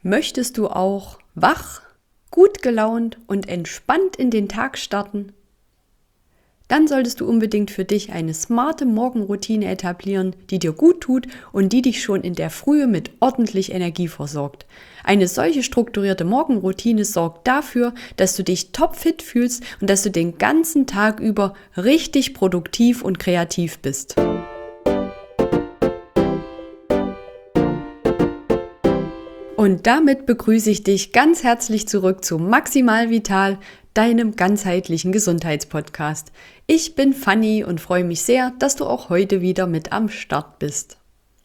Möchtest du auch wach, gut gelaunt und entspannt in den Tag starten? Dann solltest du unbedingt für dich eine smarte Morgenroutine etablieren, die dir gut tut und die dich schon in der Frühe mit ordentlich Energie versorgt. Eine solche strukturierte Morgenroutine sorgt dafür, dass du dich topfit fühlst und dass du den ganzen Tag über richtig produktiv und kreativ bist. Und damit begrüße ich dich ganz herzlich zurück zu Maximal Vital, deinem ganzheitlichen Gesundheitspodcast. Ich bin Fanny und freue mich sehr, dass du auch heute wieder mit am Start bist.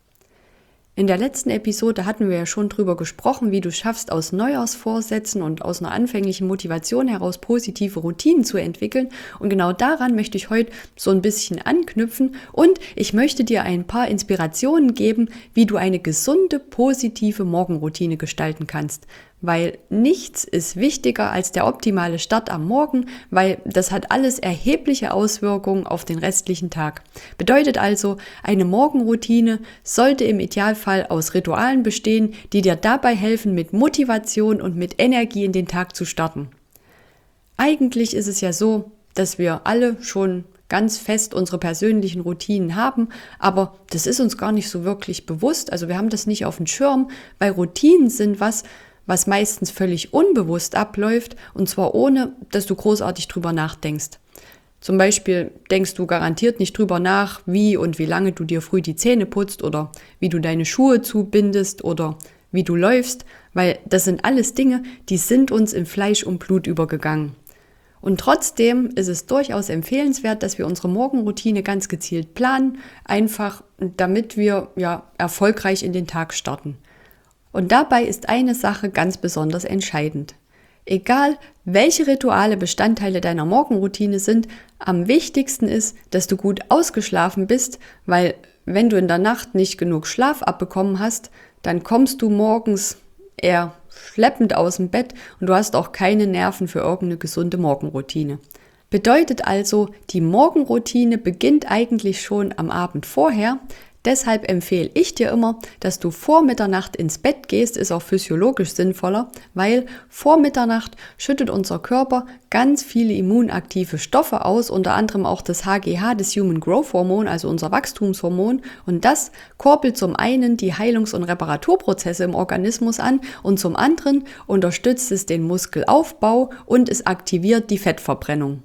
In der letzten Episode hatten wir ja schon drüber gesprochen, wie du schaffst, aus Neujahrsvorsätzen und aus einer anfänglichen Motivation heraus positive Routinen zu entwickeln. Und genau daran möchte ich heute so ein bisschen anknüpfen und ich möchte dir ein paar Inspirationen geben, wie du eine gesunde, positive Morgenroutine gestalten kannst. Weil nichts ist wichtiger als der optimale Start am Morgen, weil das hat alles erhebliche Auswirkungen auf den restlichen Tag. Bedeutet also, eine Morgenroutine sollte im Idealfall aus Ritualen bestehen, die dir dabei helfen, mit Motivation und mit Energie in den Tag zu starten. Eigentlich ist es ja so, dass wir alle schon ganz fest unsere persönlichen Routinen haben, aber das ist uns gar nicht so wirklich bewusst. Also wir haben das nicht auf dem Schirm, weil Routinen sind was meistens völlig unbewusst abläuft und zwar ohne, dass du großartig drüber nachdenkst. Zum Beispiel denkst du garantiert nicht drüber nach, wie und wie lange du dir früh die Zähne putzt oder wie du deine Schuhe zubindest oder wie du läufst, weil das sind alles Dinge, die sind uns in Fleisch und Blut übergegangen. Und trotzdem ist es durchaus empfehlenswert, dass wir unsere Morgenroutine ganz gezielt planen, einfach damit wir erfolgreich in den Tag starten. Und dabei ist eine Sache ganz besonders entscheidend. Egal, welche Rituale Bestandteile deiner Morgenroutine sind, am wichtigsten ist, dass du gut ausgeschlafen bist, weil wenn du in der Nacht nicht genug Schlaf abbekommen hast, dann kommst du morgens eher schleppend aus dem Bett und du hast auch keine Nerven für irgendeine gesunde Morgenroutine. Bedeutet also, die Morgenroutine beginnt eigentlich schon am Abend vorher. Deshalb empfehle ich dir immer, dass du vor Mitternacht ins Bett gehst, ist auch physiologisch sinnvoller, weil vor Mitternacht schüttet unser Körper ganz viele immunaktive Stoffe aus, unter anderem auch das HGH, das Human Growth Hormone, also unser Wachstumshormon, und das kurbelt zum einen die Heilungs- und Reparaturprozesse im Organismus an und zum anderen unterstützt es den Muskelaufbau und es aktiviert die Fettverbrennung.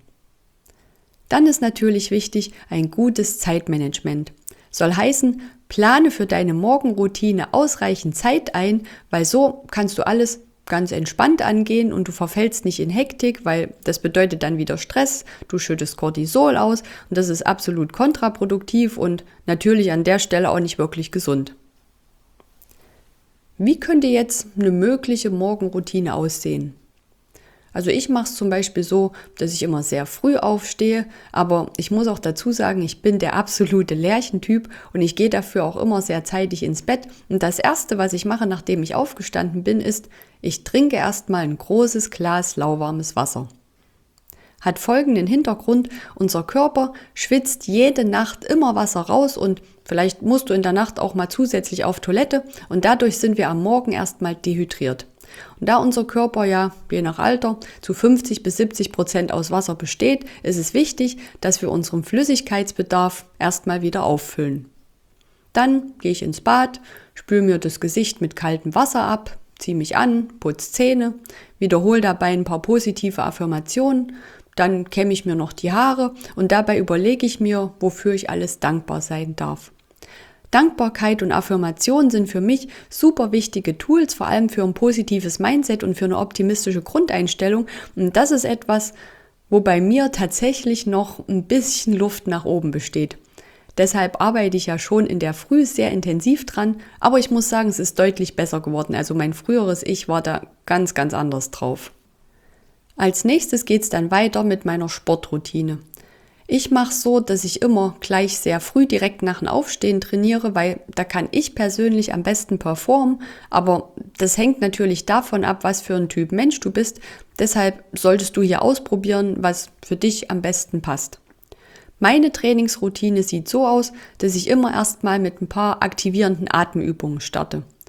Dann ist natürlich wichtig ein gutes Zeitmanagement. Soll heißen, plane für deine Morgenroutine ausreichend Zeit ein, weil so kannst du alles ganz entspannt angehen und du verfällst nicht in Hektik, weil das bedeutet dann wieder Stress, du schüttest Cortisol aus und das ist absolut kontraproduktiv und natürlich an der Stelle auch nicht wirklich gesund. Wie könnte jetzt eine mögliche Morgenroutine aussehen? Also ich mache es zum Beispiel so, dass ich immer sehr früh aufstehe, aber ich muss auch dazu sagen, ich bin der absolute Lerchentyp und ich gehe dafür auch immer sehr zeitig ins Bett. Und das Erste, was ich mache, nachdem ich aufgestanden bin, ist, ich trinke erstmal ein großes Glas lauwarmes Wasser. Hat folgenden Hintergrund: Unser Körper schwitzt jede Nacht immer Wasser raus und vielleicht musst du in der Nacht auch mal zusätzlich auf Toilette und dadurch sind wir am Morgen erstmal dehydriert. Und da unser Körper ja je nach Alter zu 50-70% aus Wasser besteht, ist es wichtig, dass wir unseren Flüssigkeitsbedarf erstmal wieder auffüllen. Dann gehe ich ins Bad, spüle mir das Gesicht mit kaltem Wasser ab, ziehe mich an, putze Zähne, wiederhole dabei ein paar positive Affirmationen, dann kämme ich mir noch die Haare und dabei überlege ich mir, wofür ich alles dankbar sein darf. Dankbarkeit und Affirmation sind für mich super wichtige Tools, vor allem für ein positives Mindset und für eine optimistische Grundeinstellung. Und das ist etwas, wo bei mir tatsächlich noch ein bisschen Luft nach oben besteht. Deshalb arbeite ich ja schon in der Früh sehr intensiv dran, aber ich muss sagen, es ist deutlich besser geworden. Also mein früheres Ich war da ganz, ganz anders drauf. Als nächstes geht es dann weiter mit meiner Sportroutine. Ich mache es so, dass ich immer gleich sehr früh direkt nach dem Aufstehen trainiere, weil da kann ich persönlich am besten performen, aber das hängt natürlich davon ab, was für ein Typ Mensch du bist. Deshalb solltest du hier ausprobieren, was für dich am besten passt. Meine Trainingsroutine sieht so aus, dass ich immer erstmal mit ein paar aktivierenden Atemübungen starte.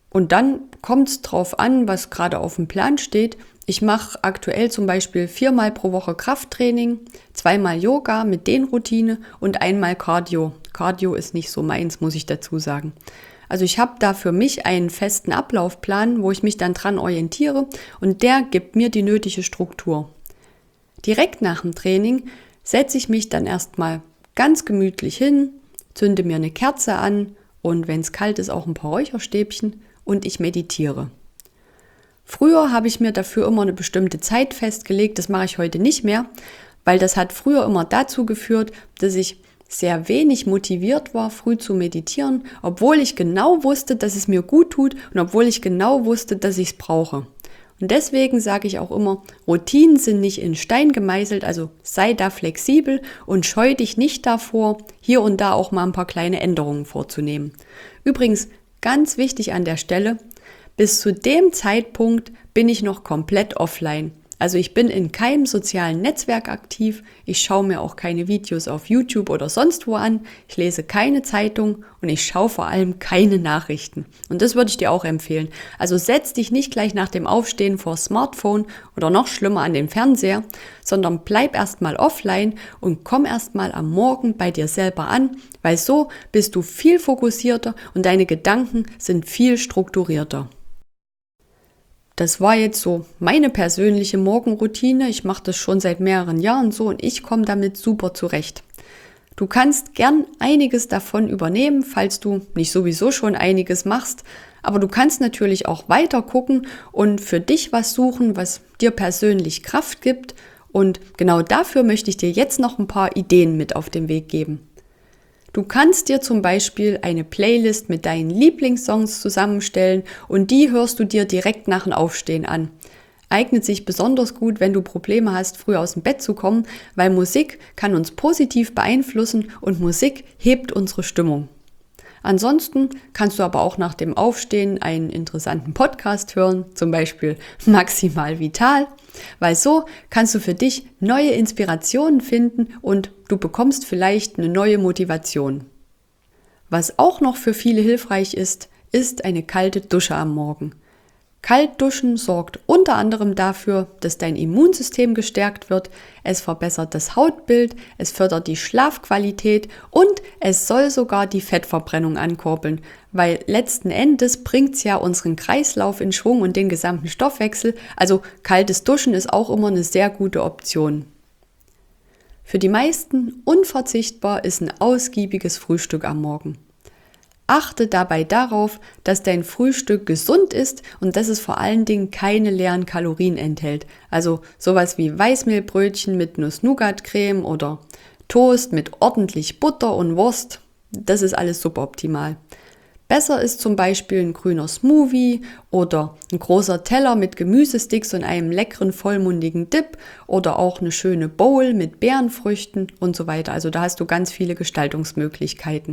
Und dann kommt es drauf an, was gerade auf dem Plan steht. Ich mache aktuell zum Beispiel 4-mal pro Woche Krafttraining, 2-mal Yoga mit Dehnroutine und 1-mal Cardio. Cardio ist nicht so meins, muss ich dazu sagen. Also ich habe da für mich einen festen Ablaufplan, wo ich mich dann dran orientiere und der gibt mir die nötige Struktur. Direkt nach dem Training setze ich mich dann erstmal ganz gemütlich hin, zünde mir eine Kerze an und wenn es kalt ist auch ein paar Räucherstäbchen und ich meditiere. Früher habe ich mir dafür immer eine bestimmte Zeit festgelegt, das mache ich heute nicht mehr, weil das hat früher immer dazu geführt, dass ich sehr wenig motiviert war, früh zu meditieren, obwohl ich genau wusste, dass es mir gut tut und obwohl ich genau wusste, dass ich es brauche. Und deswegen sage ich auch immer, Routinen sind nicht in Stein gemeißelt, also sei da flexibel und scheu dich nicht davor, hier und da auch mal ein paar kleine Änderungen vorzunehmen. Übrigens, ganz wichtig an der Stelle, bis zu dem Zeitpunkt bin ich noch komplett offline. Also ich bin in keinem sozialen Netzwerk aktiv, ich schaue mir auch keine Videos auf YouTube oder sonst wo an, ich lese keine Zeitung und ich schaue vor allem keine Nachrichten. Und das würde ich dir auch empfehlen. Also setz dich nicht gleich nach dem Aufstehen vor Smartphone oder noch schlimmer an den Fernseher, sondern bleib erstmal offline und komm erstmal am Morgen bei dir selber an, weil so bist du viel fokussierter und deine Gedanken sind viel strukturierter. Das war jetzt so meine persönliche Morgenroutine. Ich mache das schon seit mehreren Jahren so und ich komme damit super zurecht. Du kannst gern einiges davon übernehmen, falls du nicht sowieso schon einiges machst. Aber du kannst natürlich auch weiter gucken und für dich was suchen, was dir persönlich Kraft gibt. Und genau dafür möchte ich dir jetzt noch ein paar Ideen mit auf den Weg geben. Du kannst dir zum Beispiel eine Playlist mit deinen Lieblingssongs zusammenstellen und die hörst du dir direkt nach dem Aufstehen an. Eignet sich besonders gut, wenn du Probleme hast, früh aus dem Bett zu kommen, weil Musik kann uns positiv beeinflussen und Musik hebt unsere Stimmung. Ansonsten kannst du aber auch nach dem Aufstehen einen interessanten Podcast hören, zum Beispiel Maximal Vital, weil so kannst du für dich neue Inspirationen finden und du bekommst vielleicht eine neue Motivation. Was auch noch für viele hilfreich ist, ist eine kalte Dusche am Morgen. Kaltduschen sorgt unter anderem dafür, dass dein Immunsystem gestärkt wird, es verbessert das Hautbild, es fördert die Schlafqualität und es soll sogar die Fettverbrennung ankurbeln, weil letzten Endes bringt es ja unseren Kreislauf in Schwung und den gesamten Stoffwechsel, also kaltes Duschen ist auch immer eine sehr gute Option. Für die meisten unverzichtbar ist ein ausgiebiges Frühstück am Morgen. Achte dabei darauf, dass dein Frühstück gesund ist und dass es vor allen Dingen keine leeren Kalorien enthält. Also sowas wie Weißmehlbrötchen mit Nuss-Nougat-Creme oder Toast mit ordentlich Butter und Wurst. Das ist alles suboptimal. Besser ist zum Beispiel ein grüner Smoothie oder ein großer Teller mit Gemüsesticks und einem leckeren vollmundigen Dip oder auch eine schöne Bowl mit Beerenfrüchten und so weiter. Also da hast du ganz viele Gestaltungsmöglichkeiten.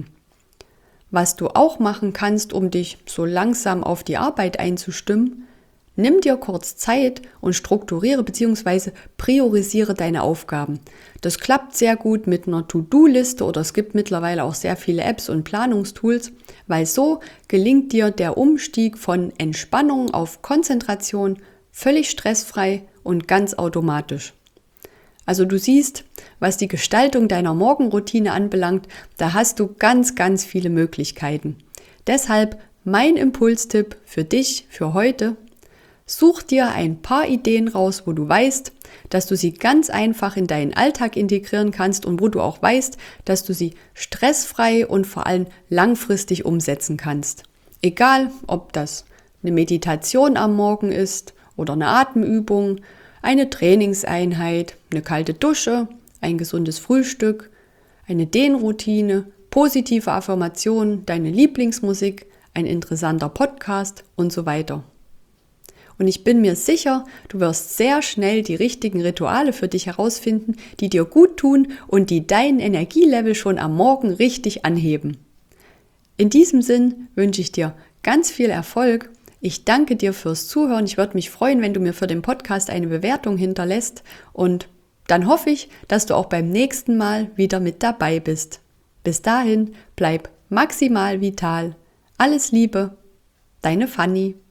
Was du auch machen kannst, um dich so langsam auf die Arbeit einzustimmen, nimm dir kurz Zeit und strukturiere bzw. priorisiere deine Aufgaben. Das klappt sehr gut mit einer To-Do-Liste oder es gibt mittlerweile auch sehr viele Apps und Planungstools, weil so gelingt dir der Umstieg von Entspannung auf Konzentration völlig stressfrei und ganz automatisch. Also du siehst, was die Gestaltung deiner Morgenroutine anbelangt, da hast du ganz, ganz viele Möglichkeiten. Deshalb mein Impulstipp für dich, für heute: Such dir ein paar Ideen raus, wo du weißt, dass du sie ganz einfach in deinen Alltag integrieren kannst und wo du auch weißt, dass du sie stressfrei und vor allem langfristig umsetzen kannst. Egal, ob das eine Meditation am Morgen ist oder eine Atemübung, eine Trainingseinheit, eine kalte Dusche, ein gesundes Frühstück, eine Dehnroutine, positive Affirmationen, deine Lieblingsmusik, ein interessanter Podcast und so weiter. Und ich bin mir sicher, du wirst sehr schnell die richtigen Rituale für dich herausfinden, die dir gut tun und die dein Energielevel schon am Morgen richtig anheben. In diesem Sinn wünsche ich dir ganz viel Erfolg. Ich danke dir fürs Zuhören. Ich würde mich freuen, wenn du mir für den Podcast eine Bewertung hinterlässt. Und dann hoffe ich, dass du auch beim nächsten Mal wieder mit dabei bist. Bis dahin, bleib maximal vital. Alles Liebe, deine Fanny.